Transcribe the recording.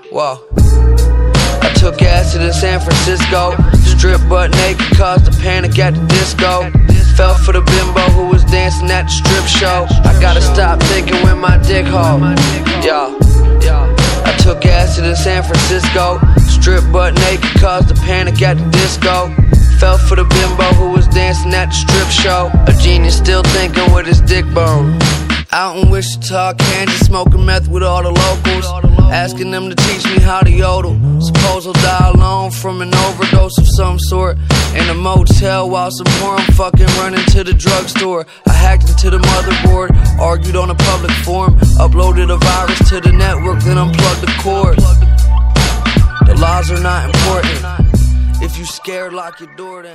Whoa. I took acid in San Francisco, stripped butt naked, caused a panic at the disco. Fell for the bimbo who was dancing at the strip show. I gotta stop thinking with my dick hole. Yo. I took acid in San Francisco, stripped butt naked, caused a panic at the disco. Fell for the bimbo who was dancing at the strip show. A genius still thinking with his dick bone. Out in Wichita, Kansas, smoking meth with all the locals, asking them to teach me how to yodel. Suppose I'll die alone from an overdose of some sort in a motel while some more I'm fucking running to the drugstore. I hacked into the motherboard, argued on a public forum, uploaded a virus to the network, then unplugged the cord. The laws are not important. If you scared, lock your door then.